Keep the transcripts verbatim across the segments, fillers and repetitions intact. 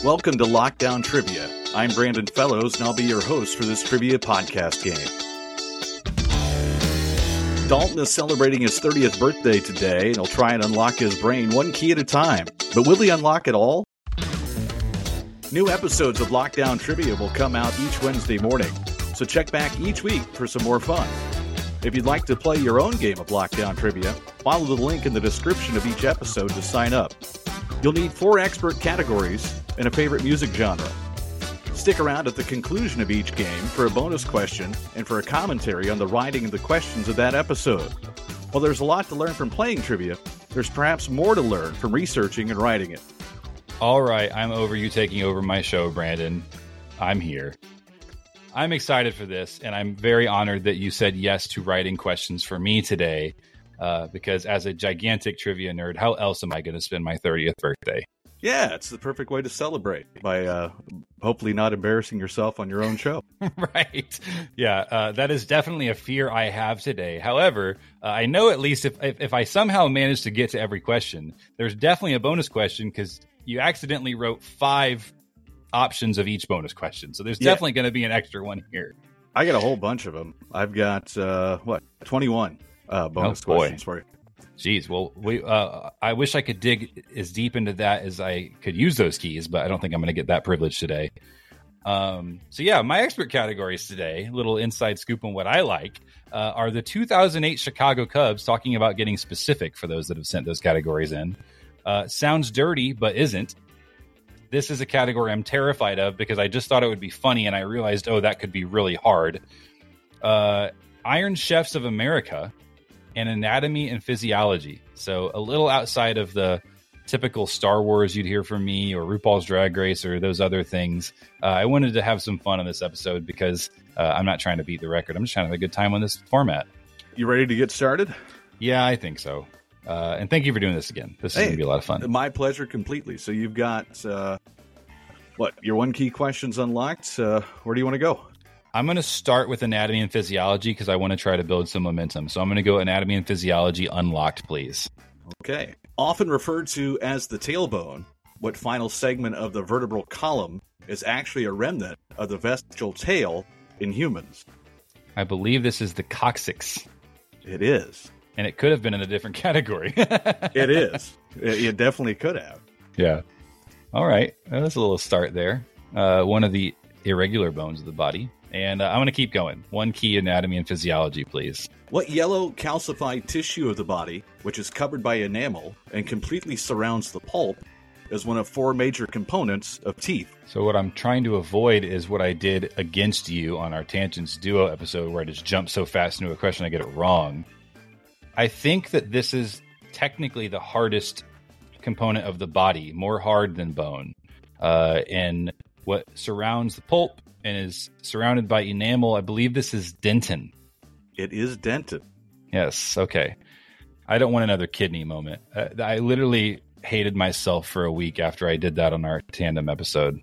Welcome to Lockdown Trivia. I'm Brandon Fellows, and I'll be your host for this trivia podcast game. Dalton is celebrating his thirtieth birthday today, and he'll try and unlock his brain one key at a time. But will he unlock it all? New episodes of Lockdown Trivia will come out each Wednesday morning, so check back each week for some more fun. If you'd like to play your own game of Lockdown Trivia, follow the link in the description of each episode to sign up. You'll need four expert categories and a favorite music genre. Stick around at the conclusion of each game for a bonus question and for a commentary on the writing of the questions of that episode. While there's a lot to learn from playing trivia, there's perhaps more to learn from researching and writing it. All right, I'm over you taking over my show, Brandon. I'm here. I'm excited for this, and I'm very honored that you said yes to writing questions for me today, uh, because as a gigantic trivia nerd, how else am I going to spend my thirtieth birthday? Yeah, it's the perfect way to celebrate by uh, hopefully not embarrassing yourself on your own show. Right. Yeah, uh, that is definitely a fear I have today. However, uh, I know at least if, if if I somehow manage to get to every question, there's definitely a bonus question because you accidentally wrote five options of each bonus question. So there's yeah. definitely going to be an extra one here. I got a whole bunch of them. I've got, uh, what, twenty-one uh, bonus oh, questions for you. Jeez, well, we, uh, I wish I could dig as deep into that as I could use those keys, but I don't think I'm going to get that privilege today. Um, so yeah, my expert categories today, a little inside scoop on what I like, uh, are the two thousand eight Chicago Cubs, talking about getting specific for those that have sent those categories in. Uh, sounds dirty, but isn't. This is a category I'm terrified of because I just thought it would be funny, and I realized, oh, that could be really hard. Uh, Iron Chefs of America. And anatomy and physiology. So a little outside of the typical Star Wars you'd hear from me or RuPaul's Drag Race or those other things. Uh, I wanted to have some fun on this episode because uh, I'm not trying to beat the record. I'm just trying to have a good time on this format. You ready to get started? Yeah, I think so. Uh, and thank you for doing this again. This is hey, going to be a lot of fun. My pleasure completely. So you've got, uh, what, your one key questions unlocked. Uh, where do you want to go? I'm going to start with anatomy and physiology because I want to try to build some momentum. So I'm going to go anatomy and physiology unlocked, please. Okay. Often referred to as the tailbone, what final segment of the vertebral column is actually a remnant of the vestigial tail in humans? I believe this is the coccyx. It is. And it could have been in a different category. It is. It, it definitely could have. Yeah. All right. Well, that's a little start there. Uh, one of the irregular bones of the body. And uh, I'm going to keep going. One key anatomy and physiology, please. What yellow calcified tissue of the body, which is covered by enamel and completely surrounds the pulp, is one of four major components of teeth? So what I'm trying to avoid is what I did against you on our Tangents Duo episode where I just jumped so fast into a question I get it wrong. I think that this is technically the hardest component of the body, more hard than bone. Uh, and what surrounds the pulp and is surrounded by enamel, I believe this is dentin. It is dentin. Yes, okay. I don't want another kidney moment. Uh, I literally hated myself for a week after I did that on our tandem episode.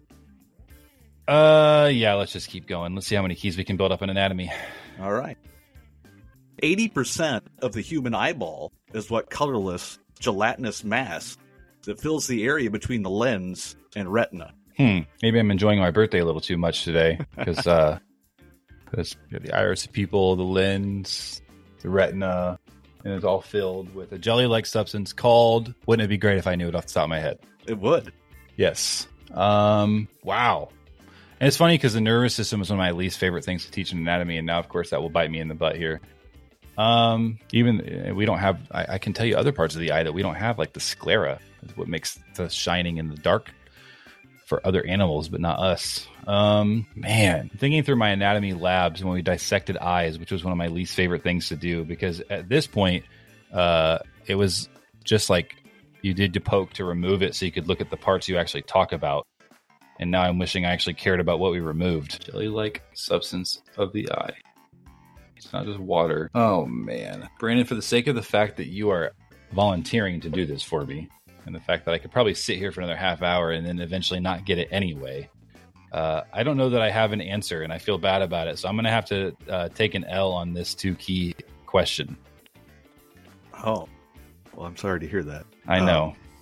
Uh, yeah, let's just keep going. Let's see how many keys we can build up in anatomy. All right. eighty percent of the human eyeball is what colorless, gelatinous mass that fills the area between the lens and retina. Hmm. Maybe I'm enjoying my birthday a little too much today because uh, because the iris pupil, the lens, the retina, and it's all filled with a jelly-like substance called. Wouldn't it be great if I knew it off the top of my head? It would. Yes. Um. Wow. And it's funny because the nervous system is one of my least favorite things to teach in anatomy, and now, of course, that will bite me in the butt here. Um. Even we don't have. I, I can tell you other parts of the eye that we don't have, like the sclera, is what makes the shining in the dark for other animals, but not us. Um, man, thinking through my anatomy labs when we dissected eyes, which was one of my least favorite things to do, because at this point, uh, it was just like you did to poke to remove it so you could look at the parts you actually talk about. And now I'm wishing I actually cared about what we removed. Jelly-like substance of the eye. It's not just water. Oh, man. Brandon, for the sake of the fact that you are volunteering to do this for me, and the fact that I could probably sit here for another half hour and then eventually not get it anyway, uh, I don't know that I have an answer, and I feel bad about it. So I'm going to have to uh, take an L on this two-key question. Oh, well, I'm sorry to hear that. I know. Um,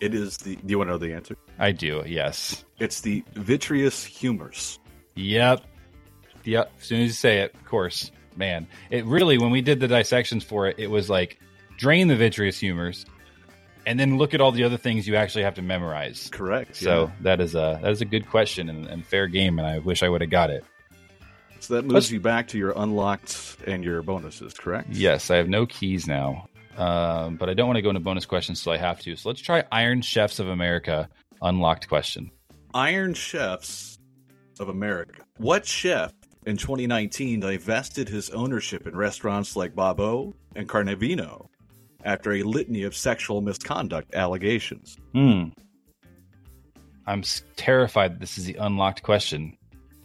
It is the. Do you want to know the answer? I do. Yes. It's the vitreous humors. Yep. Yep. As soon as you say it, of course, man. It really, when we did the dissections for it, it was like drain the vitreous humors, and then look at all the other things you actually have to memorize. Correct. So yeah. that is a that is a good question and, and fair game, and I wish I would have got it. So that moves Let's, you back to your unlocked and your bonuses, correct? Yes, I have no keys now, um, but I don't want to go into bonus questions, so I have to. So let's try Iron Chefs of America unlocked question. Iron Chefs of America. What chef in twenty nineteen divested his ownership in restaurants like Bobo and Carnevino after a litany of sexual misconduct allegations? Hmm. I'm terrified this is the unlocked question.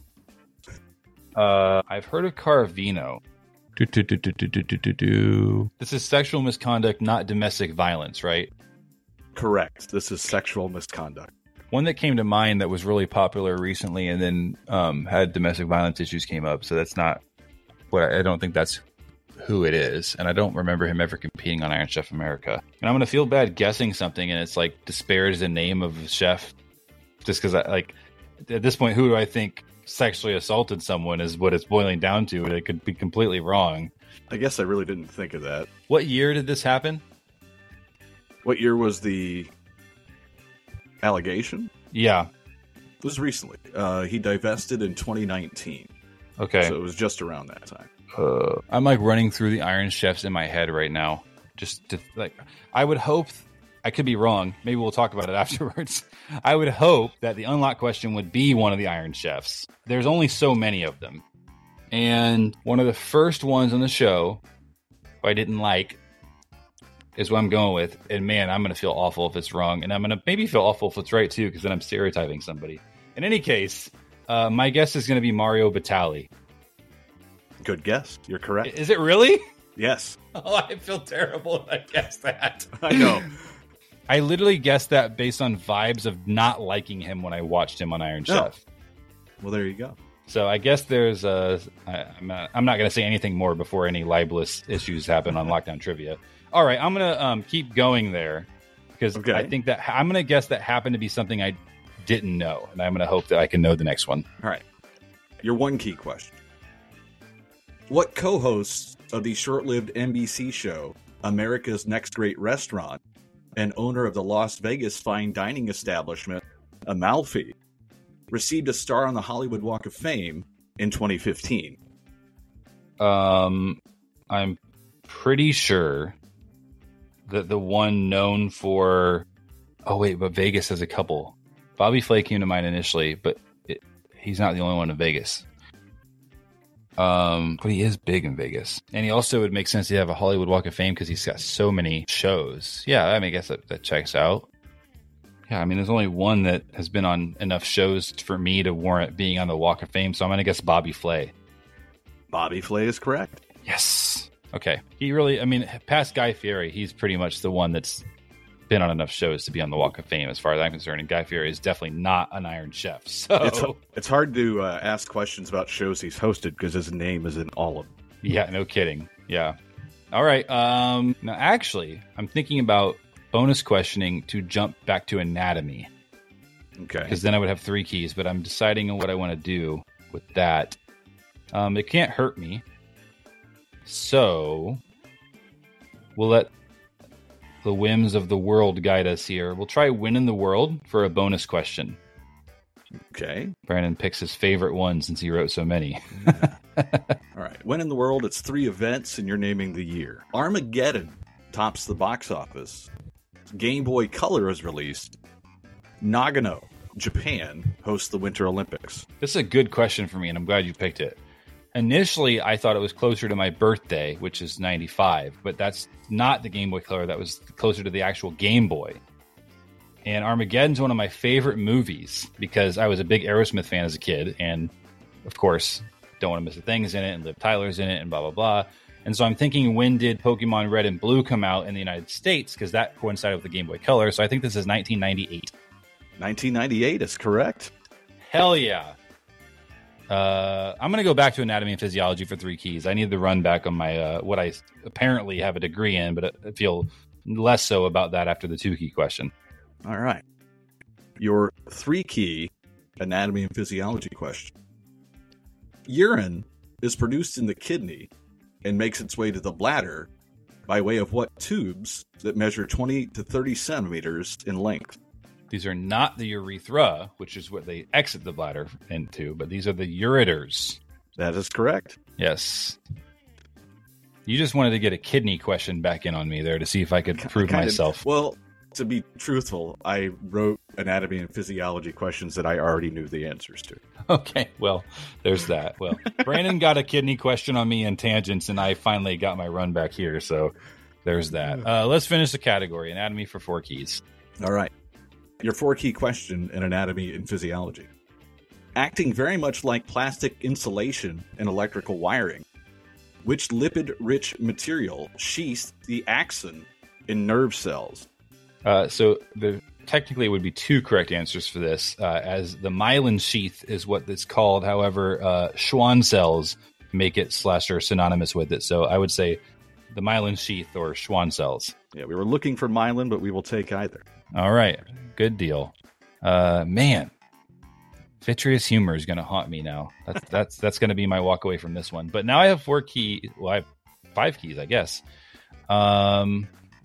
Uh, I've heard of Carvino. Do, do, do, do, do, do, do, do. This is sexual misconduct, not domestic violence, right? Correct. This is sexual misconduct. One that came to mind that was really popular recently and then um, had domestic violence issues came up. So that's not what I, I don't think that's who it is. And I don't remember him ever competing on Iron Chef America. And I'm going to feel bad guessing something and it's like disparage the name of a chef just because I like at this point, who do I think sexually assaulted someone is what it's boiling down to, and it could be completely wrong. I guess I really didn't think of that. What year did this happen? What year was the allegation? Yeah. It was recently. Uh, he divested in twenty nineteen. Okay. So it was just around that time. Uh, I'm like running through the Iron Chefs in my head right now. Just to like, I would hope, I could be wrong. Maybe we'll talk about it afterwards. I would hope that the unlock question would be one of the Iron Chefs. There's only so many of them. And one of the first ones on the show who I didn't like is what I'm going with. And man, I'm going to feel awful if it's wrong. And I'm going to maybe feel awful if it's right too, because then I'm stereotyping somebody. In any case, uh, my guess is going to be Mario Batali. Good guess. You're correct. Is it really? Yes. Oh, I feel terrible if I guessed that. I know. I literally guessed that based on vibes of not liking him when I watched him on Iron Chef. Oh. Well, there you go. So I guess there's a... I, I'm not, I'm not going to say anything more before any libelous issues happen on Lockdown Trivia. All right, I'm going to um, keep going there because okay. I think that I'm going to guess that happened to be something I didn't know, and I'm going to hope that I can know the next one. All right. Your one key question. What co-hosts of the short-lived N B C show America's Next Great Restaurant and owner of the Las Vegas fine dining establishment Amalfi received a star on the Hollywood Walk of Fame in twenty fifteen? Um, I'm pretty sure that the one known for... Oh, wait, but Vegas has a couple. Bobby Flay came to mind initially, but it, he's not the only one in Vegas. Um, but he is big in Vegas. And he also would make sense to have a Hollywood Walk of Fame because he's got so many shows. Yeah, I mean, I guess that, that checks out. Yeah, I mean, there's only one that has been on enough shows for me to warrant being on the Walk of Fame, so I'm going to guess Bobby Flay. Bobby Flay is correct. Yes. Okay. He really, I mean, past Guy Fieri, he's pretty much the one that's been on enough shows to be on the Walk of Fame as far as I'm concerned, and Guy Fieri is definitely not an Iron Chef. So it's, it's hard to uh, ask questions about shows he's hosted because his name is in all of them. Yeah, no kidding. Yeah. All right. Um, now, actually, I'm thinking about bonus questioning to jump back to anatomy. Okay. Because then I would have three keys, but I'm deciding on what I want to do with that. Um, it can't hurt me. So we'll let the whims of the world guide us here. We'll try Win in the World for a bonus question. Okay. Brandon picks his favorite one since he wrote so many. All right. Win in the World, it's three events, and you're naming the year. Armageddon tops the box office. Game Boy Color is released. Nagano, Japan, hosts the Winter Olympics. This is a good question for me, and I'm glad you picked it. Initially, I thought it was closer to my birthday, which is ninety-five, but that's not the Game Boy Color. That was closer to the actual Game Boy. And Armageddon's one of my favorite movies because I was a big Aerosmith fan as a kid, and of course, Don't Want to Miss a Thing's in it, and Liv Tyler's in it, and blah, blah, blah. And so I'm thinking, when did Pokemon Red and Blue come out in the United States? Because that coincided with the Game Boy Color, so I think this is nineteen ninety-eight. nineteen ninety-eight is correct. Hell yeah. Uh, I'm going to go back to anatomy and physiology for three keys. I need to run back on my uh, what I apparently have a degree in, but I feel less so about that after the two key question. All right. Your three-key anatomy and physiology question. Urine is produced in the kidney and makes its way to the bladder by way of what tubes that measure twenty to thirty centimeters in length? These are not the urethra, which is what they exit the bladder into, but these are the ureters. That is correct. Yes. You just wanted to get a kidney question back in on me there to see if I could prove Kind of- myself. Well, to be truthful, I wrote anatomy and physiology questions that I already knew the answers to. Okay, well, there's that. Well, Brandon got a kidney question on me in tangents, and I finally got my run back here, so there's that. Uh, let's finish the category, anatomy for four keys. All right. Your four-key question in anatomy and physiology. Acting very much like plastic insulation and electrical wiring, which lipid-rich material sheaths the axon in nerve cells? Uh, so the technically it would be two correct answers for this, uh, as the myelin sheath is what it's called. However, uh, Schwann cells make it slash are synonymous with it. So I would say the myelin sheath or Schwann cells. Yeah, we were looking for myelin, but we will take either. All right, good deal. Uh, man, vitreous humor is going to haunt me now. That's that's that's going to be my walk away from this one. But now I have four key. Well, I have five keys, I guess. Um.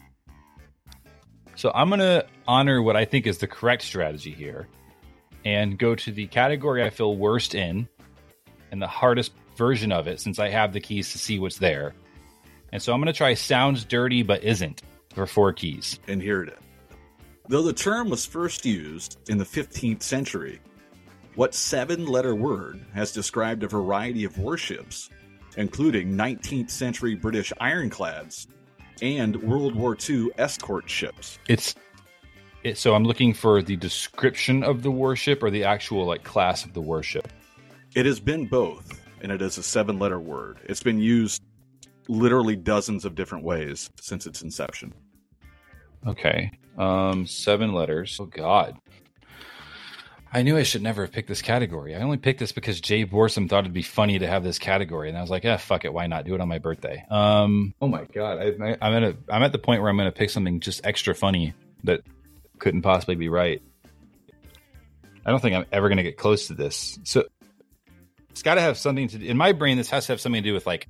So I'm going to honor what I think is the correct strategy here and go to the category I feel worst in and the hardest version of it, since I have the keys to see what's there. And so I'm going to try sounds dirty but isn't for four keys. And here it is. Though the term was first used in the fifteenth century, what seven-letter word has described a variety of warships, including nineteenth century British ironclads and World War Two escort ships? It's it, so I'm looking for the description of the warship or the actual like class of the warship. It has been both, and it is a seven-letter word. It's been used literally dozens of different ways since its inception. Okay, um, seven letters. Oh God, I knew I should never have picked this category. I only picked this because Jay Borsum thought it'd be funny to have this category, and I was like, "Yeah, fuck it, why not? Do it on my birthday." Um, oh my God, I, I'm at a, I'm at the point where I'm going to pick something just extra funny that couldn't possibly be right. I don't think I'm ever going to get close to this. So it's got to have something to do. In my brain, this has to have something to do with like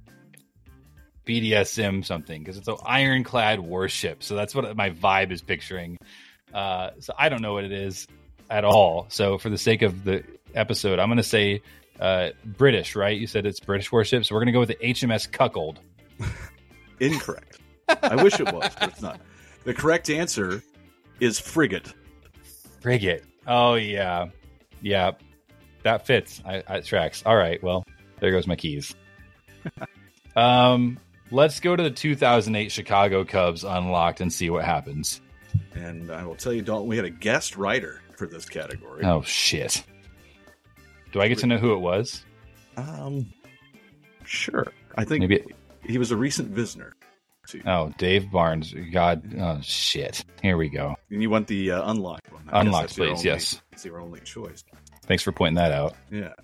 B D S M something, because it's an ironclad warship. So that's what my vibe is picturing. Uh, so I don't know what it is at all. So for the sake of the episode, I'm going to say uh, British, right? You said it's British warships. So we're going to go with the H M S Cuckold. Incorrect. I wish it was, but it's not. The correct answer is frigate. Frigate. Oh, yeah. Yeah. That fits. I, I, it tracks. All right. Well, there goes my keys. um, let's go to the two thousand eight Chicago Cubs Unlocked and see what happens. And I will tell you, Dalton, we had a guest writer for this category. Oh, shit. Do I get to know who it was? Um, sure. I think Maybe it- he was a recent visitor. Oh, Dave Barnes. God. Oh, shit. Here we go. And you want the uh, unlocked one. I guess Unlocked, that's your please. only- Yes. That's your only choice. Thanks for pointing that out. Yeah.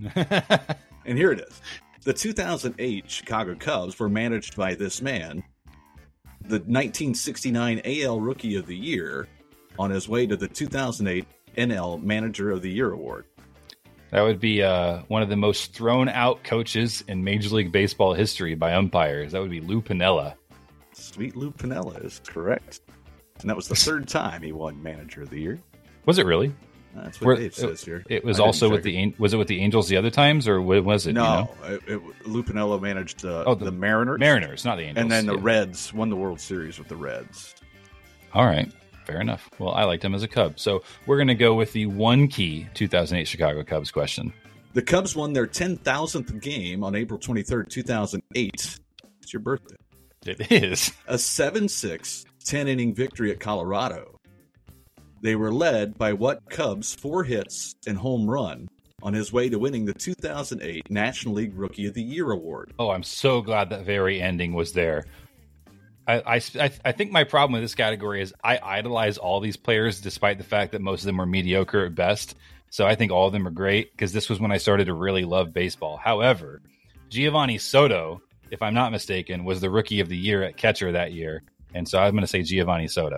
And here it is. The two thousand eight Chicago Cubs were managed by this man, the nineteen sixty-nine A L Rookie of the Year, on his way to the two thousand eight N L Manager of the Year award. That would be uh, one of the most thrown out coaches in Major League Baseball history by umpires. That would be Lou Piniella. Sweet Lou Piniella is correct. And that was the third time he won Manager of the Year. Was it really? That's what Where- Dave says here. It was I didn't also with check the it. An- was it with the Angels the other times, or what was it? No, you know? it, it, Lou Piniella managed uh, Oh, the, the Mariners. Mariners, not the Angels. And then the Yeah. Reds won the World Series with the Reds. All right, fair enough. Well, I liked him as a Cub, so we're going to go with the one key two thousand eight Chicago Cubs question. The Cubs won their ten thousandth game on April twenty-third, two thousand eight. It's your birthday. It is. A seven six, ten-inning victory at Colorado. They were led by what Cubs four hits and home run on his way to winning the two thousand eight National League Rookie of the Year award. Oh, I'm so glad that very ending was there. I, I, I I think my problem with this category is I idolize all these players despite the fact that most of them were mediocre at best. So I think all of them are great because this was when I started to really love baseball. However, Giovanni Soto, if I'm not mistaken, was the Rookie of the Year at catcher that year. And so I'm going to say Giovanni Soto.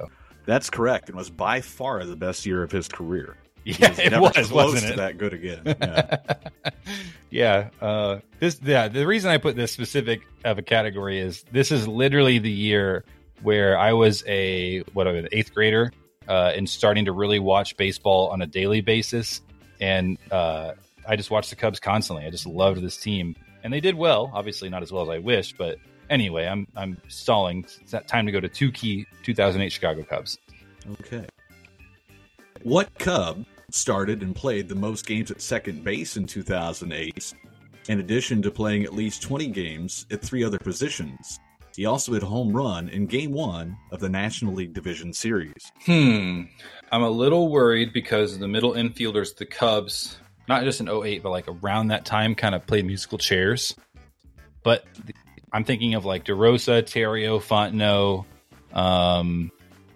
That's correct, and was by far the best year of his career. Yeah, it never was, close wasn't to it? that good again. Yeah. yeah. Uh, this, yeah. The reason I put this specific of a category is this is literally the year where I was a what an eighth grader uh, and starting to really watch baseball on a daily basis, and uh, I just watched the Cubs constantly. I just loved this team, and they did well. Obviously, not as well as I wished, but anyway, I'm I'm stalling. It's that time to go to two key two thousand eight Chicago Cubs. Okay. What Cub started and played the most games at second base in two thousand eight, in addition to playing at least twenty games at three other positions? He also hit a home run in Game one of the National League Division Series. Hmm. I'm a little worried because the middle infielders, the Cubs, not just in oh eight, but like around that time, kind of played musical chairs. But I'm thinking of like DeRosa, Terrio, Fontenot, um,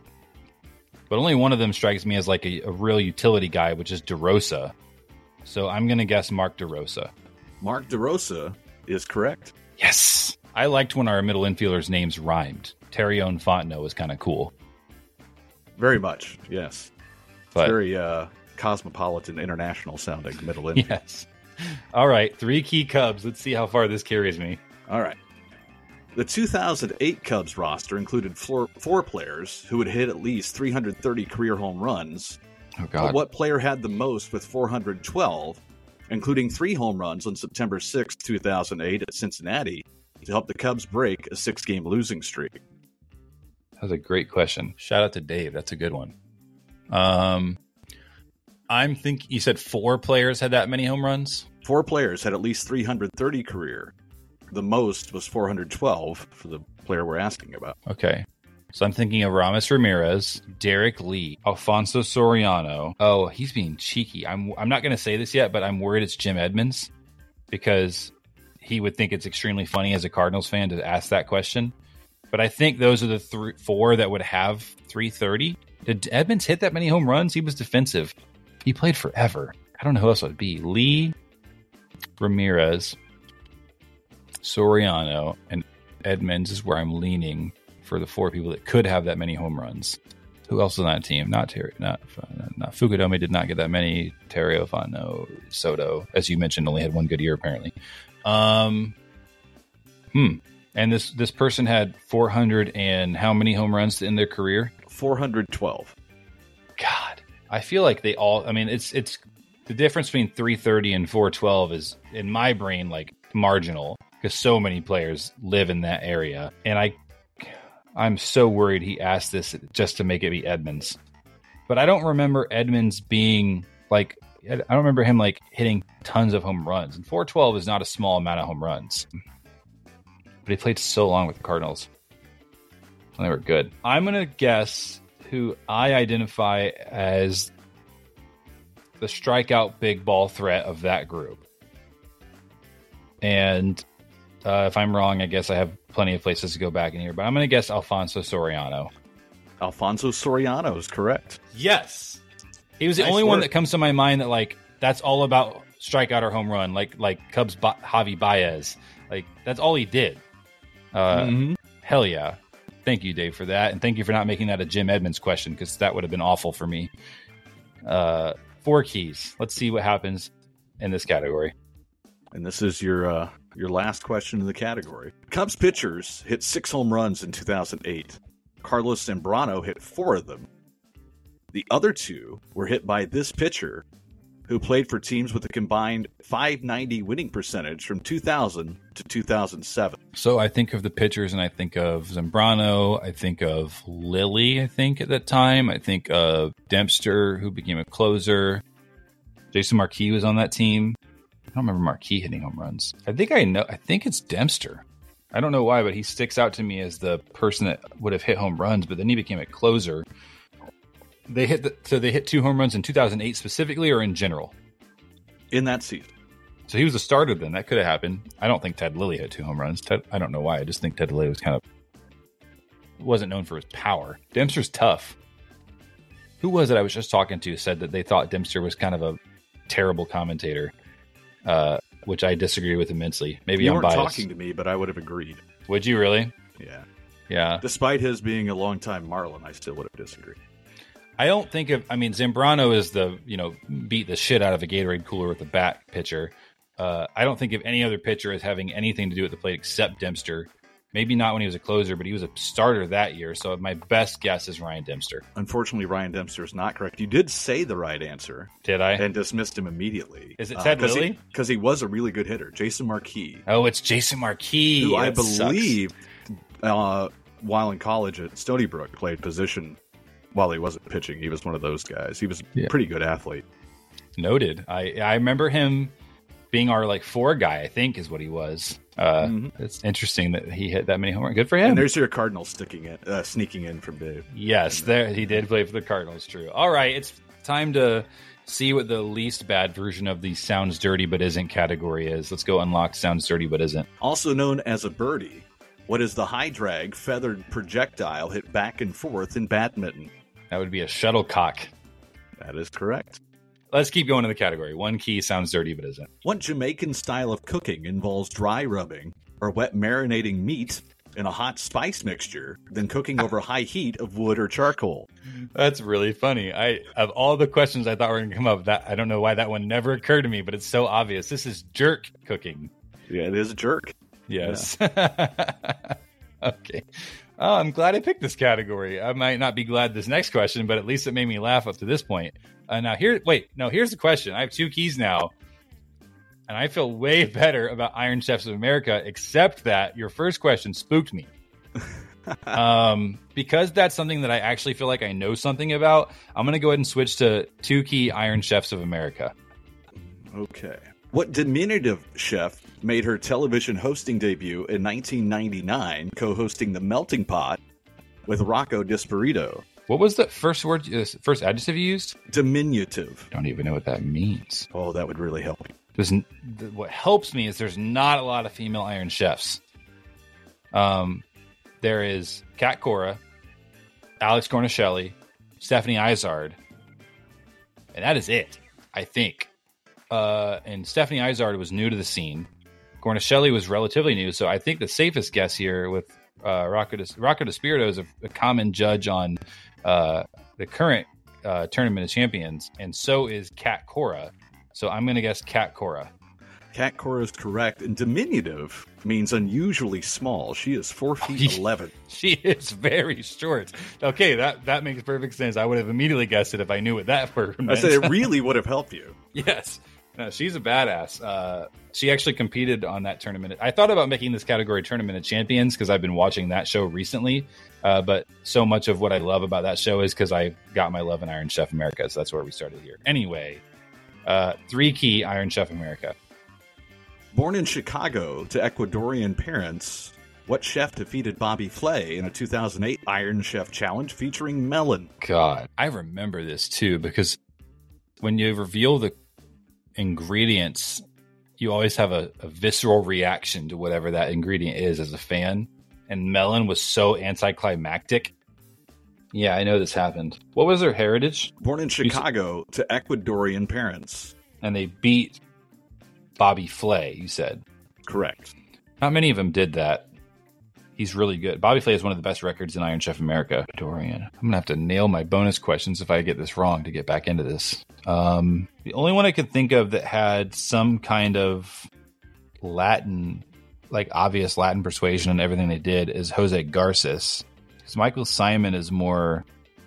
but only one of them strikes me as like a, a real utility guy, which is DeRosa. So I'm going to guess Mark DeRosa. Mark DeRosa is correct. Yes. I liked when our middle infielders' names rhymed. Terrio and Fontenot was kind of cool. Very much, yes. But, very uh, cosmopolitan, international sounding middle infield. Yes. All right, three key Cubs. Let's see how far this carries me. All right. The two thousand eight Cubs roster included four, four players who had hit at least three hundred thirty career home runs. Oh, God. But what player had the most with four hundred twelve, including three home runs on September sixth, two thousand eight at Cincinnati to help the Cubs break a six-game losing streak? That was a great question. Shout out to Dave. That's a good one. Um, I'm thinking you said four players had that many home runs? Four players had at least three hundred thirty career. The most was four hundred twelve for the player we're asking about. Okay. So I'm thinking of Ramos Ramirez, Derek Lee, Alfonso Soriano. Oh, he's being cheeky. I'm I'm not going to say this yet, but I'm worried it's Jim Edmonds because he would think it's extremely funny as a Cardinals fan to ask that question. But I think those are the three, four that would have three thirty. Did Edmonds hit that many home runs? He was defensive. He played forever. I don't know who else it would be. Lee, Ramirez, Soriano, and Edmonds is where I'm leaning for the four people that could have that many home runs. Who else was on that team? Not Terry, not, not Fukudome did not get that many. Terrio, Fontenot, Soto, as you mentioned, only had one good year apparently. Um, hmm. And this this person had four hundred and how many home runs to end their career? four hundred twelve. God, I feel like they all. I mean, it's it's the difference between three thirty and four twelve is in my brain like marginal because so many players live in that area, and I I'm so worried he asked this just to make it be Edmonds, but I don't remember Edmonds being like I don't remember him like hitting tons of home runs, and four twelve is not a small amount of home runs. But he played so long with the Cardinals. And they were good. I'm going to guess who I identify as the strikeout big ball threat of that group. And uh, if I'm wrong, I guess I have plenty of places to go back in here. But I'm going to guess Alfonso Soriano. Alfonso Soriano is correct. Yes. He was the Nice only work. one that comes to my mind that, like, that's all about strikeout or home run. Like, like Cubs ba- Javi Baez. Like, that's all he did. Uh, Mm-hmm. Hell yeah. Thank you, Dave, for that. And thank you for not making that a Jim Edmonds question because that would have been awful for me. Uh, four keys. Let's see what happens in this category. And this is your uh, your last question in the category. Cubs pitchers hit six home runs in two thousand eight. Carlos Zambrano hit four of them. The other two were hit by this pitcher, who played for teams with a combined five ninety winning percentage from two thousand to two thousand seven. So I think of the pitchers, and I think of Zambrano. I think of Lilly, I think, at that time. I think of Dempster, who became a closer. Jason Marquis was on that team. I don't remember Marquis hitting home runs. I think I know. I think it's Dempster. I don't know why, but he sticks out to me as the person that would have hit home runs, but then he became a closer. They hit the, so they hit two home runs in two thousand eight specifically, or in general? In that season. So he was a starter then. That could have happened. I don't think Ted Lilly hit two home runs. Ted, I don't know why. I just think Ted Lilly was kind of wasn't known for his power. Dempster's tough. Who was it I was just talking to said that they thought Dempster was kind of a terrible commentator, uh, which I disagree with immensely. Maybe You I'm weren't biased. talking to me, but I would have agreed. Would you really? Yeah. Yeah. Despite his being a longtime Marlin, I still would have disagreed. I don't think of, I mean, Zambrano is the, you know, beat the shit out of a Gatorade cooler with a bat pitcher. Uh, I don't think of any other pitcher as having anything to do with the plate except Dempster. Maybe not when he was a closer, but he was a starter that year. So my best guess is Ryan Dempster. Unfortunately, Ryan Dempster is not correct. You did say the right answer. Did I? And dismissed him immediately. Is it Ted uh, Lilly? Because he, he was a really good hitter. Jason Marquis. Oh, it's Jason Marquis. Who that I believe, uh, while in college at Stony Brook, played position while he wasn't pitching. He was one of those guys. He was a yeah. pretty good athlete. Noted. I, I remember him being our like four guy, I think is what he was. Uh, mm-hmm. It's interesting that he hit that many home runs. Good for him. And there's your Cardinals sticking in, uh, sneaking in from Dave. Yes, there he did play for the Cardinals. True. All right, it's time to see what the least bad version of the sounds dirty but isn't category is. Let's go unlock sounds dirty but isn't. Also known as a birdie, what is the high drag feathered projectile hit back and forth in badminton? That would be a shuttlecock. That is correct. Let's keep going to the category. One key sounds dirty but isn't. What Jamaican style of cooking involves dry rubbing or wet marinating meat in a hot spice mixture, then cooking over high heat of wood or charcoal? That's really funny. I of all the questions I thought were going to come up, that I don't know why that one never occurred to me, but it's so obvious. This is jerk cooking. Yeah, it is a jerk. Yes. Yeah. Okay. Oh, I'm glad I picked this category. I might not be glad this next question, but at least it made me laugh up to this point. Uh, now here, wait, no, here's the question. I have two keys now, and I feel way better about Iron Chefs of America, except that your first question spooked me. um, because that's something that I actually feel like I know something about, I'm going to go ahead and switch to two key Iron Chefs of America. Okay. What diminutive chef made her television hosting debut in nineteen ninety-nine, co-hosting The Melting Pot with Rocco Disperito? What was the first word, uh, first adjective you used? Diminutive. I don't even know what that means. Oh, that would really help you. There's, what helps me is there's not a lot of female Iron Chefs. Um, there is Kat Cora, Alex Cornicelli, Stephanie Izard, and that is it, I think. Uh, and Stephanie Izard was new to the scene. Cornicelli was relatively new, so I think the safest guess here with uh, Rocco, Des- Rocco Despirito is a, a common judge on uh, the current uh, Tournament of Champions, and so is Kat Cora. So I'm going to guess Kat Cora. Kat Cora is correct, and diminutive means unusually small. She is four feet eleven. She is very short. Okay, that, that makes perfect sense. I would have immediately guessed it if I knew what that word meant. I said it really would have helped you. Yes. No, she's a badass. Uh, she actually competed on that tournament. I thought about making this category Tournament of Champions because I've been watching that show recently. Uh, but so much of what I love about that show is because I got my love in Iron Chef America. So that's where we started here. Anyway, uh, three key Iron Chef America. Born in Chicago to Ecuadorian parents, what chef defeated Bobby Flay in a two thousand eight Iron Chef Challenge featuring Melon? God, I remember this too because when you reveal the ingredients, you always have a, a visceral reaction to whatever that ingredient is as a fan, and Melon was so anticlimactic. Yeah, I know this happened. What was their heritage? Born in Chicago to Ecuadorian parents. And they beat Bobby Flay, you said. Correct. Not many of them did that. He's really good. Bobby Flay is one of the best records in Iron Chef America. Dorian. I'm going to have to nail my bonus questions if I get this wrong to get back into this. Um, the only one I could think of that had some kind of Latin, like obvious Latin persuasion in everything they did is Jose Garces. Because Michael Simon is more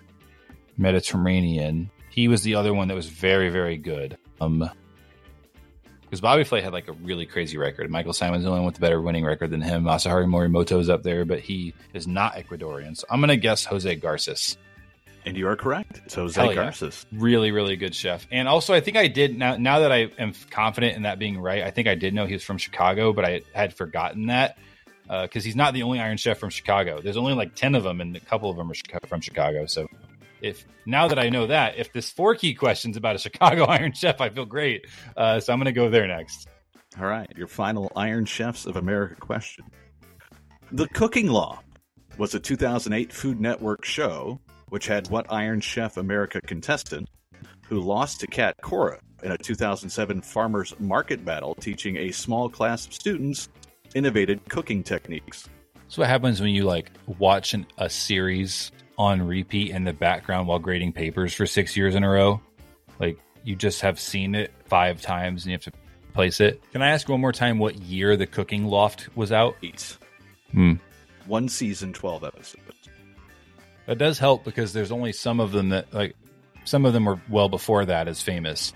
Mediterranean. He was the other one that was very, very good. Um, Because Bobby Flay had like a really crazy record. Michael Simon's the only one with a better winning record than him. Masahiro Morimoto's up there, but he is not Ecuadorian. So I'm going to guess Jose Garces. And you are correct. It's Jose Hell yeah. Garces. Really, really good chef. And also, I think I did, now, now that I am confident in that being right, I think I did know he was from Chicago, but I had forgotten that because uh, he's not the only Iron Chef from Chicago. There's only like ten of them, and a couple of them are from Chicago. So if now that I know that, if this four key question's about a Chicago Iron Chef, I feel great. Uh, so I'm going to go there next. All right. Your final Iron Chefs of America question. The Cooking Law was a two thousand eight Food Network show which had what Iron Chef America contestant who lost to Kat Cora in a two thousand seven farmers market battle teaching a small class of students innovative cooking techniques. So what happens when you like watch an, a series on repeat in the background while grading papers for six years in a row? Like you just have seen it five times and you have to place it. Can I ask one more time what year The Cooking Loft was out? Eight. Hmm. One season, twelve episodes. That does help because there's only some of them that like some of them were well before that as famous.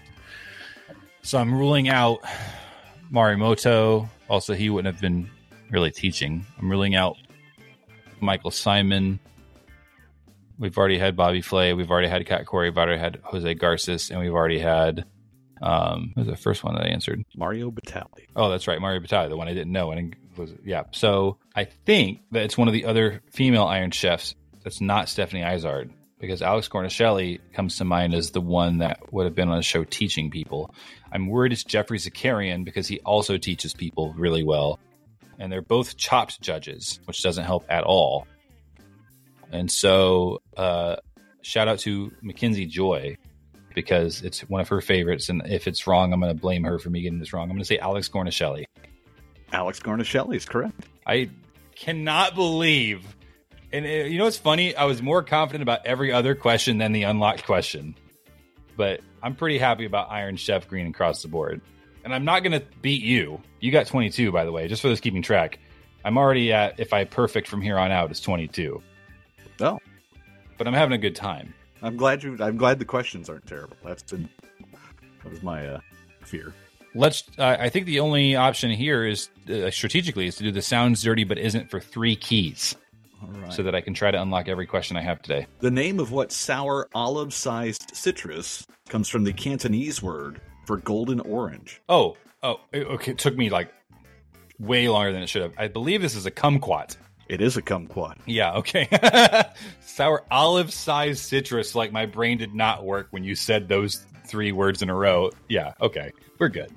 So I'm ruling out Morimoto. Also, he wouldn't have been really teaching. I'm ruling out Michael Simon. We've already had Bobby Flay. We've already had Kat Corey. We've already had Jose Garces. And we've already had, um, what was the first one that I answered? Mario Batali. Oh, that's right. Mario Batali, the one I didn't know. And it was, yeah. So I think that it's one of the other female Iron Chefs that's not Stephanie Izard, because Alex Cornicelli comes to mind as the one that would have been on the show teaching people. I'm worried it's Jeffrey Zakarian because he also teaches people really well. And they're both chopped judges, which doesn't help at all. And so uh, shout out to Mackenzie Joy, because it's one of her favorites. And if it's wrong, I'm going to blame her for me getting this wrong. I'm going to say Alex Cornicelli. Alex Cornicelli is correct. I cannot believe. And uh, you know what's funny? I was more confident about every other question than the unlocked question. But I'm pretty happy about Iron Chef Green across the board. And I'm not going to beat you. You got twenty-two, by the way, just for this keeping track. I'm already at, if I perfect from here on out, it's twenty-two. Oh. But I'm having a good time. I'm glad you. I'm glad the questions aren't terrible. That's been, that was my uh, fear. Let's. Uh, I think the only option here is uh, strategically is to do the sounds dirty, but isn't for three keys. All right. So that I can try to unlock every question I have today. The name of what sour olive-sized citrus comes from the Cantonese word for golden orange? Oh, oh, okay. It took me like way longer than it should have. I believe this is a kumquat. It is a kumquat. Yeah, okay. Sour olive-sized citrus, like my brain did not work when you said those three words in a row. Yeah, okay. We're good.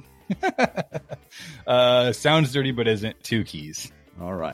uh, sounds dirty, but isn't. Two keys. All right.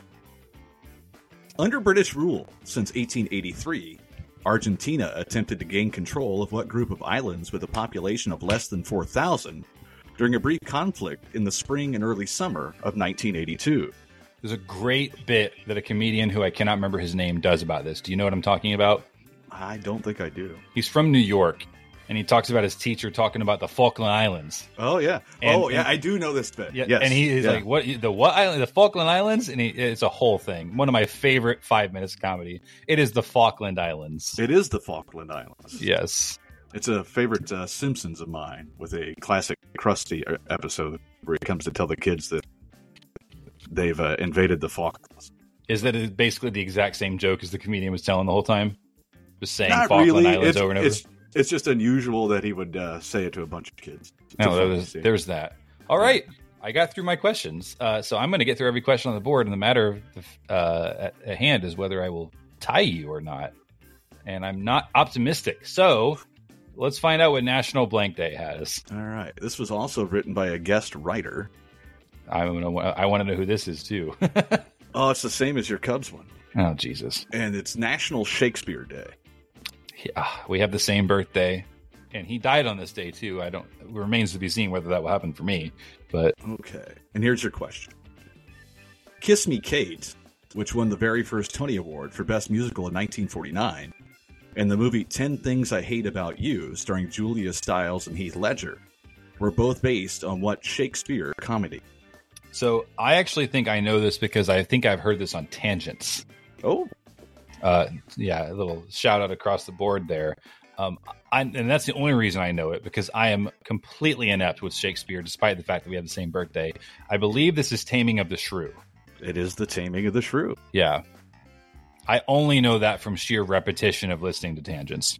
Under British rule since eighteen eighty-three, Argentina attempted to gain control of what group of islands with a population of less than four thousand during a brief conflict in the spring and early summer of nineteen eighty-two. There's a great bit that a comedian who I cannot remember his name does about this. Do you know what I'm talking about? I don't think I do. He's from New York, and he talks about his teacher talking about the Falkland Islands. Oh, yeah. And, oh, yeah, and, I do know this bit. Yeah, yes. And he is yeah. like, "What? The what island? The Falkland Islands?" And he, it's a whole thing. One of my favorite five minutes of comedy. It is the Falkland Islands. It is the Falkland Islands. Yes. It's a favorite uh, Simpsons of mine, with a classic Krusty episode where he comes to tell the kids that they've uh, invaded the Falklands. Is that it basically the exact same joke as the comedian was telling the whole time? Just saying Not Falkland really. Islands it's, over and over? It's, it's just unusual that he would uh, say it to a bunch of kids. It's no, there was, there's that. All right. I got through my questions. Uh, so I'm going to get through every question on the board, and the matter of the, uh, at, at hand is whether I will tie you or not. And I'm not optimistic. So let's find out what National Blank Day has. All right. This was also written by a guest writer. I'm gonna, I want to know who this is, too. Oh, it's the same as your Cubs one. Oh, Jesus. And it's National Shakespeare Day. Yeah, we have the same birthday. And he died on this day, too. I don't. It remains to be seen whether that will happen for me. But okay. And here's your question. Kiss Me, Kate, which won the very first Tony Award for Best Musical in nineteen forty-nine, and the movie Ten Things I Hate About You, starring Julia Stiles and Heath Ledger, were both based on what Shakespeare comedy? So I actually think I know this because I think I've heard this on Tangents. Oh. Uh, yeah, a little shout out across the board there. Um, I, and that's the only reason I know it, because I am completely inept with Shakespeare, despite the fact that we have the same birthday. I believe this is Taming of the Shrew. It is the Taming of the Shrew. Yeah. I only know that from sheer repetition of listening to Tangents.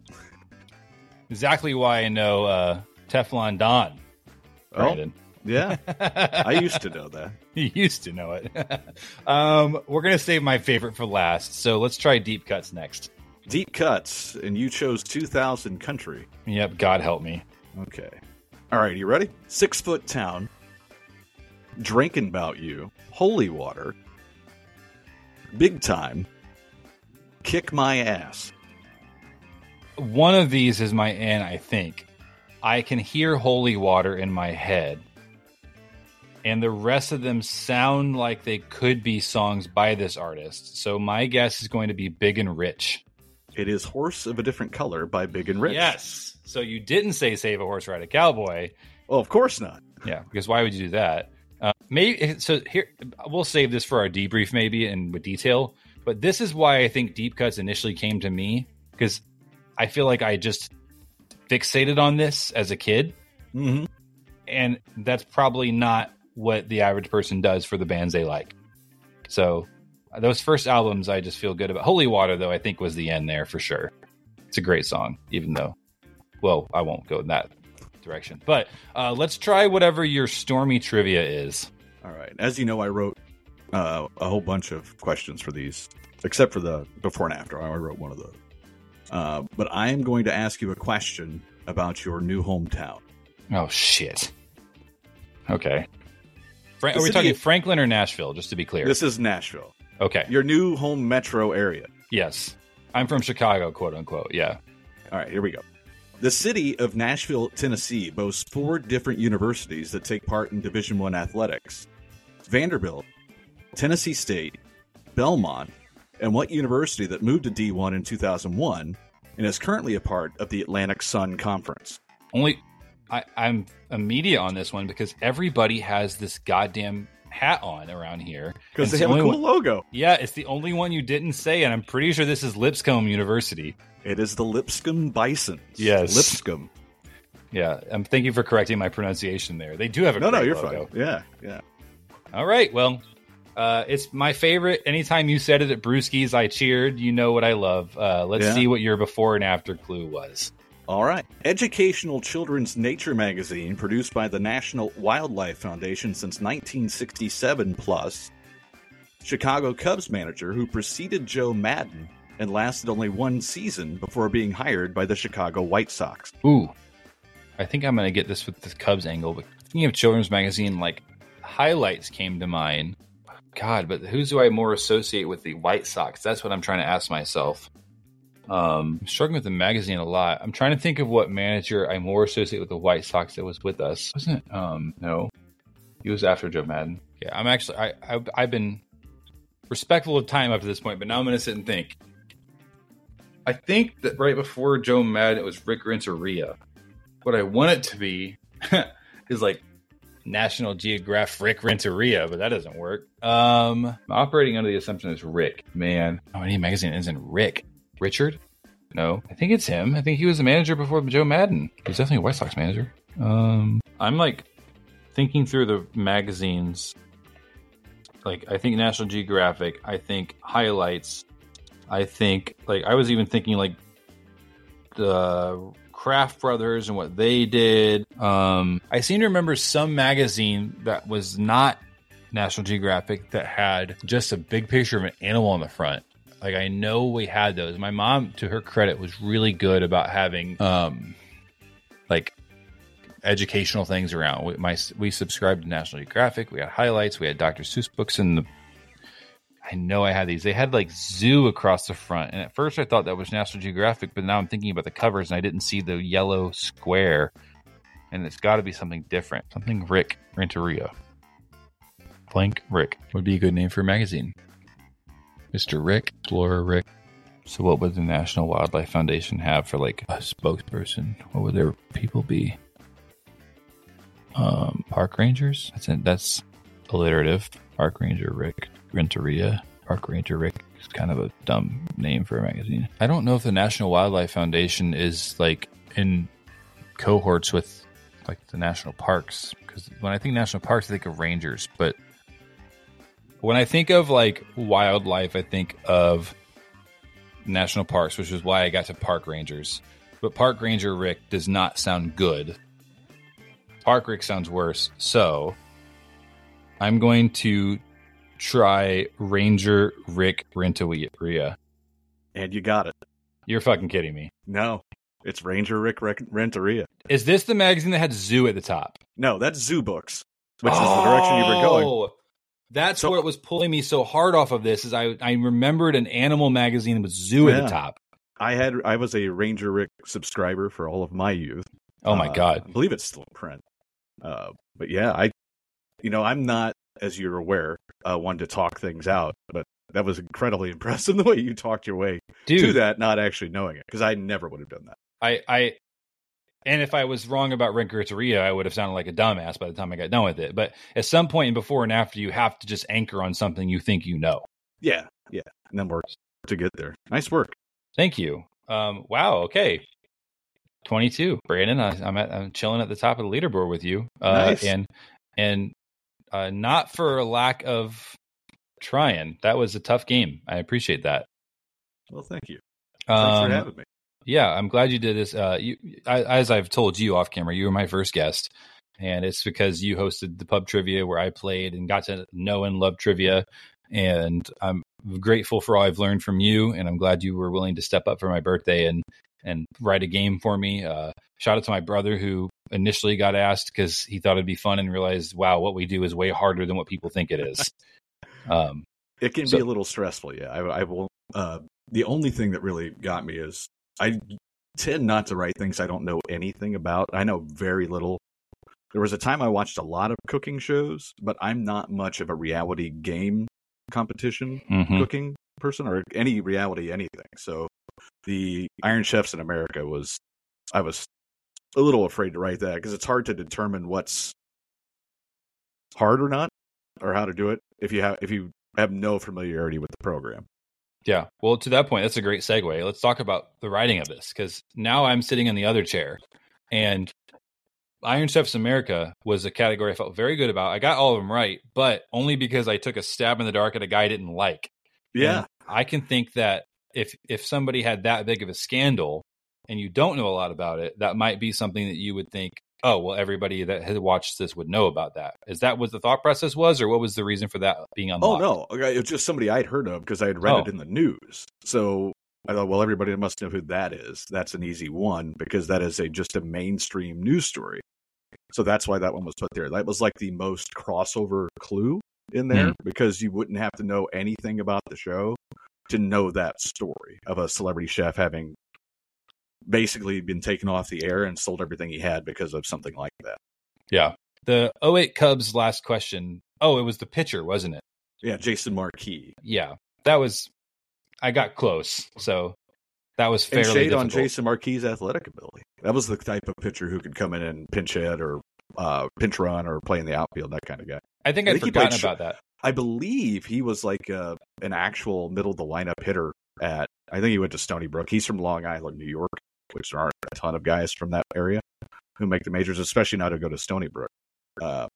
Exactly why I know uh, Teflon Don. Brandon. Oh, yeah. I used to know that. You used to know it. um, we're going to save my favorite for last, so let's try Deep Cuts next. Deep Cuts, and you chose two thousand Country. Yep, God help me. Okay. All right, you ready? Six Foot Town, Drinking About You, Holy Water, Big Time, Kick My Ass. One of these is my N, I think. I can hear Holy Water in my head. and the rest of them sound like they could be songs by this artist. So my guess is going to be Big and Rich. It is Horse of a Different Color by Big and Rich. Yes. So you didn't say Save a Horse, Ride a Cowboy. Well, of course not. Yeah, because why would you do that? Uh, maybe so. Here, we'll save this for our debrief, maybe, and with detail. But this is why I think Deep Cuts initially came to me, because I feel like I just fixated on this as a kid, mm-hmm. and that's probably not what the average person does for the bands they like. So those first albums, I just feel good about. Holy Water, though, I think was the end there for sure. It's a great song, even though, well, I won't go in that direction. But uh, let's try whatever your Stormy trivia is. All right. As you know, I wrote uh, a whole bunch of questions for these, except for the before and after. I wrote one of those. Uh, but I am going to ask you a question about your new hometown. Oh, shit. Okay. Fra- The are we city- talking Franklin or Nashville, just to be clear? This is Nashville, Okay. your new home metro area. Yes. I'm from Chicago, quote unquote. Yeah. All right, here we go. The city of Nashville, Tennessee, boasts four different universities that take part in Division One athletics: Vanderbilt, Tennessee State, Belmont, and what university that moved to D one in two thousand one and is currently a part of the Atlantic Sun Conference? Only I, I'm immediate on this one because everybody has this goddamn hat on around here. Because And they it's have the a only cool one- logo. Yeah, it's the only one you didn't say, and I'm pretty sure this is Lipscomb University. It is the Lipscomb Bisons. Yes. Lipscomb. Yeah, um, thank you for correcting my pronunciation there. They do have a No, great no, you're logo. fine. Yeah, yeah. All right, well, uh, it's my favorite. Anytime you said it at Brewski's, I cheered. You know what I love. Uh, let's Yeah. see what your before and after clue was. All right. Educational children's nature magazine produced by the National Wildlife Foundation since nineteen sixty-seven plus. Chicago Cubs manager who preceded Joe Madden and lasted only one season before being hired by the Chicago White Sox. Ooh, I think I'm going to get this with the Cubs angle. But thinking of children's magazine, like highlights came to mind. God, but who do I more associate with the White Sox? That's what I'm trying to ask myself. Um, I'm struggling with the magazine a lot. I'm trying to think of what manager I more associate with the White Sox that was with us. Wasn't it? Um, no, he was after Joe Madden. Yeah, I'm actually. I, I I've been respectful of time up to this point, but now I'm going to sit and think. I think that right before Joe Madden, it was Rick Renteria. What I want it to be is like National Geographic Rick Renteria, but that doesn't work. Um, I'm operating under the assumption it's Rick. Man, oh, any magazine isn't Rick. Richard? No, I think it's him. I think he was the manager before Joe Madden. He was definitely a White Sox manager. Um, I'm like thinking through the magazines. Like, I think National Geographic. I think Highlights. I think, like, I was even thinking, like, the Kraft Brothers and what they did. Um, I seem to remember some magazine that was not National Geographic that had just a big picture of an animal on the front. Like, I know we had those. My mom, to her credit, was really good about having, um, like, educational things around. We, my, we subscribed to National Geographic. We had Highlights. We had Doctor Seuss books in the... I know I had these. They had like zoo across the front. And at first I thought that was National Geographic, but now I'm thinking about the covers and I didn't see the yellow square. And it's got to be something different. Something Rick Renteria. Blank Rick would be a good name for a magazine. Mister Rick, Explorer Rick. So what would the National Wildlife Foundation have for like a spokesperson? What would their people be? Um, park rangers? That's it. That's alliterative. Park Ranger Rick Renteria. Park Ranger Rick is kind of a dumb name for a magazine. I don't know if the National Wildlife Foundation is like in cohorts with like the national parks, because when I think national parks, I think of rangers. But when I think of like wildlife, I think of national parks, which is why I got to park rangers. But Park Ranger Rick does not sound good. Park Rick sounds worse. So I'm going to try Ranger Rick Renteria. And you got it. You're fucking kidding me. No, it's Ranger Rick Rec- Renteria. Is this the magazine that had zoo at the top? No, that's Zoo Books, which is the direction you were going. Oh, that's So- what was pulling me so hard off of this. Is I I remembered an animal magazine with zoo at Yeah. the top. I had I was a Ranger Rick subscriber for all of my youth. Oh my Uh, god. I believe it's still in print. Uh, but yeah, I you know, I'm not, as you're aware, uh, one to talk things out, but that was incredibly impressive the way you talked your way Dude, to that, not actually knowing it, because I never would have done that. I, I, and if I was wrong about Renteria, I would have sounded like a dumbass by the time I got done with it. But at some point in before and after, you have to just anchor on something you think you know. Yeah, yeah, and then work to get there. Nice work. Thank you. Um, wow. Okay. twenty-two, Brandon. I, I'm at, I'm chilling at the top of the leaderboard with you. Uh, Nice. And and uh, not for a lack of trying. That was a tough game. I appreciate that. Well, thank you. Thanks Um, for having me. Yeah, I'm glad you did this. Uh, you, I, as I've told you off camera, you were my first guest, and it's because you hosted the pub trivia where I played and got to know and love trivia. And I'm grateful for all I've learned from you, and I'm glad you were willing to step up for my birthday and and write a game for me. Uh, shout out to my brother who initially got asked because he thought it'd be fun and realized, wow, what we do is way harder than what people think it is. Um, it can so, be a little stressful. Yeah, I, I will. Uh, the only thing that really got me is I tend not to write things I don't know anything about. I know very little. There was a time I watched a lot of cooking shows, but I'm not much of a reality game competition mm-hmm. cooking person or any reality anything. So the Iron Chefs in America was, I was a little afraid to write that because it's hard to determine what's hard or not, or how to do it if you have if you have no familiarity with the program. Yeah. Well, to that point, that's a great segue. Let's talk about the writing of this, because now I'm sitting in the other chair, and Iron Chefs America was a category I felt very good about. I got all of them right, but only because I took a stab in the dark at a guy I didn't like. Yeah. And I can think that if if somebody had that big of a scandal and you don't know a lot about it, that might be something that you would think, oh, well, everybody that had watched this would know about that. Is that what the thought process was, or what was the reason for that being unlocked? Oh, no. It was just somebody I'd heard of because I had read oh. it in the news. So I thought, well, everybody must know who that is. That's an easy one because that is a just a mainstream news story. So that's why that one was put there. That was like the most crossover clue in there mm. because you wouldn't have to know anything about the show to know that story of a celebrity chef having basically been taken off the air and sold everything he had because of something like that. Yeah. The oh eight Cubs last question. Oh, it was the pitcher, wasn't it? Yeah, Jason Marquis. Yeah. That was, I got close. So that was fairly and shade difficult. on Jason Marquis' athletic ability. That was the type of pitcher who could come in and pinch hit or uh, pinch run or play in the outfield, that kind of guy. I think I'd I think forgotten about that. I believe he was like uh, an actual middle of the lineup hitter at, I think he went to Stony Brook. He's from Long Island, New York, which there aren't a ton of guys from that area who make the majors, especially now to go to Stony Brook. Uh,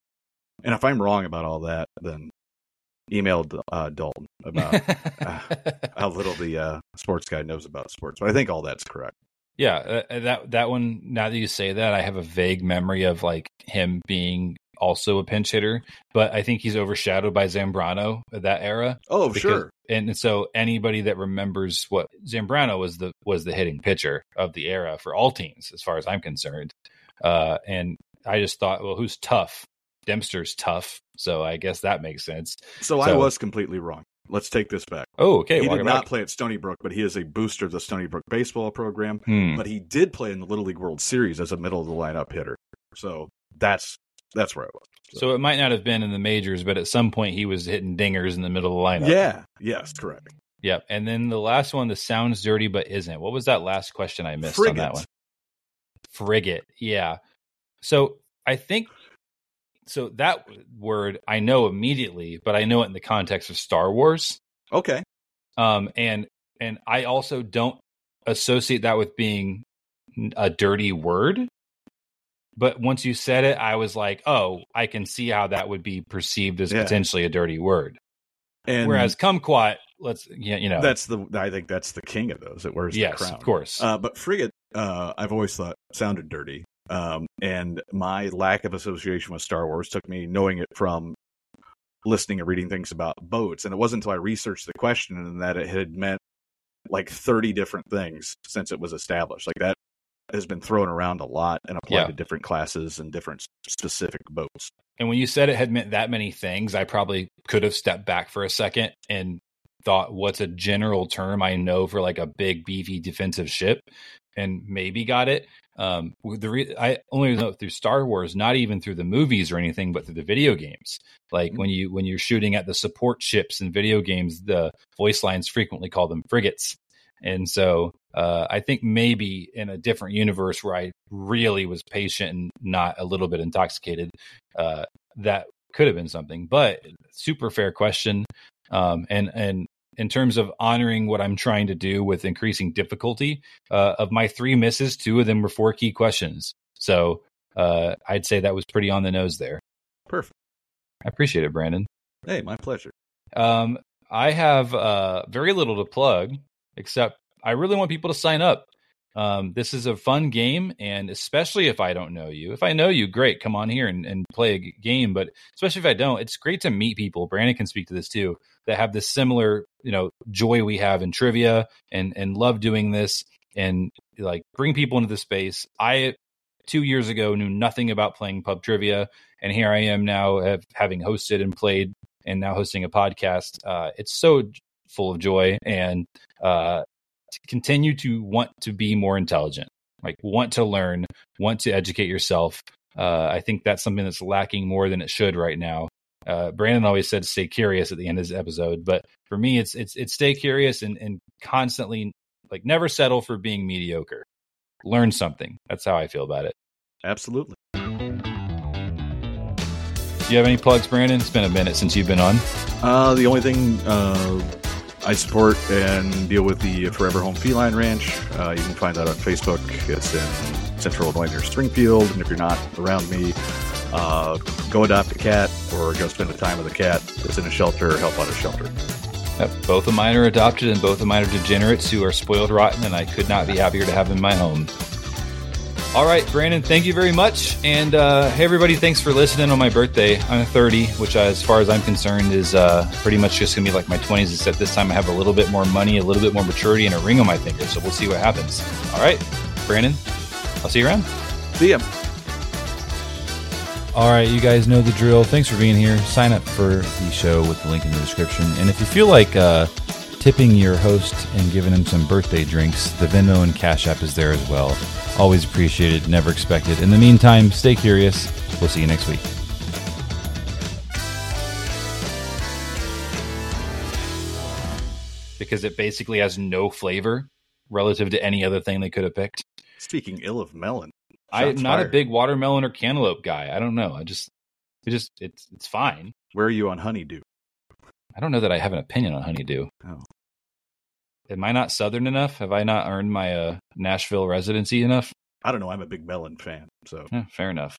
and if I'm wrong about all that, then email uh, Dalton about uh, how little the uh, sports guy knows about sports. But I think all that's correct. Yeah, uh, that that one, now that you say that, I have a vague memory of like him being also a pinch hitter, but I think he's overshadowed by Zambrano at that era. Oh, because, sure. And so anybody that remembers what Zambrano was the was the hitting pitcher of the era for all teams, as far as I'm concerned. Uh, and I just thought, well, who's tough? Dempster's tough, so I guess that makes sense. So, so I was completely wrong. Let's take this back. Oh, okay. He Walk did not back. play at Stony Brook, but he is a booster of the Stony Brook baseball program. Hmm. But he did play in the Little League World Series as a middle of the lineup hitter. So that's that's where I was. So. so it might not have been in the majors, but at some point he was hitting dingers in the middle of the lineup. Yeah. Yes, correct. Yep. And then the last one, the sounds dirty but isn't. What was that last question I missed Frigate. on that one? Frigate. Yeah. So I think so that word I know immediately, but I know it in the context of Star Wars. Okay. Um, and and I also don't associate that with being a dirty word. But once you said it, I was like, oh, I can see how that would be perceived as yeah. potentially a dirty word. And whereas kumquat, let's yeah, you know, that's the I think that's the king of those. It wears yes, the crown. Of course. Uh, but frigate, uh, I've always thought sounded dirty. Um, and my lack of association with Star Wars took me knowing it from listening and reading things about boats. And it wasn't until I researched the question and that it had meant like thirty different things since it was established. Like that has been thrown around a lot and applied yeah. to different classes and different specific boats. And when you said it had meant that many things, I probably could have stepped back for a second and thought, what's a general term I know for like a big beefy defensive ship? and maybe got it. Um, the re- I only know through Star Wars, not even through the movies or anything, but through the video games. Like mm-hmm. when you when you're shooting at the support ships in video games, the voice lines frequently call them frigates. And so uh, I think maybe in a different universe where I really was patient and not a little bit intoxicated, uh, that could have been something. But super fair question. Um, and and in terms of honoring what I'm trying to do with increasing difficulty, uh, of my three misses, two of them were four key questions. So uh, I'd say that was pretty on the nose there. Perfect. I appreciate it, Brandon. Hey, my pleasure. Um, I have uh, very little to plug, except I really want people to sign up. Um, this is a fun game, and especially if I don't know you. If I know you, great, come on here and, and play a g- game. But especially if I don't, it's great to meet people. Brandon can speak to this too, that have this similar, you know, joy we have in trivia and and love doing this and like bring people into the space. I two years ago knew nothing about playing pub trivia, and here I am now have, having hosted and played, and now hosting a podcast. Uh, it's so full of joy and. Uh, continue to want to be more intelligent, like want to learn, want to educate yourself. Uh, I think that's something that's lacking more than it should right now. Uh, Brandon always said stay curious at the end of this episode, but for me, it's it's it's stay curious and, and constantly like never settle for being mediocre. Learn something. That's how I feel about it. Absolutely. Do you have any plugs, Brandon? It's been a minute since you've been on. Uh, the only thing uh, I support and deal with the Forever Home Feline Ranch. Uh, you can find that on Facebook. It's in Central Illinois near Springfield. And if you're not around me, uh, go adopt a cat or go spend the time with a cat that's in a shelter, help out a shelter. Yep, both of mine are adopted and both of mine are degenerates who are spoiled rotten, and I could not be happier to have them in my home. All right, Brandon, thank you very much. And uh, hey, everybody, thanks for listening on my birthday. I'm thirty, which, uh, as far as I'm concerned, is uh, pretty much just going to be like my twenties, except this time I have a little bit more money, a little bit more maturity, and a ring on my finger. So we'll see what happens. All right, Brandon, I'll see you around. See ya. All right, you guys know the drill. Thanks for being here. Sign up for the show with the link in the description. And if you feel like uh, tipping your host and giving him some birthday drinks, the Venmo and Cash App is there as well. Always appreciated, never expected. In the meantime, stay curious. We'll see you next week. Because it basically has no flavor relative to any other thing they could have picked. Speaking ill of melon. I'm not fired. A big watermelon or cantaloupe guy. I don't know. I just, it just, it's it's fine. Where are you on honeydew? I don't know that I have an opinion on honeydew. Oh. Am I not Southern enough? Have I not earned my uh, Nashville residency enough? I don't know. I'm a big melon fan. So yeah, fair enough.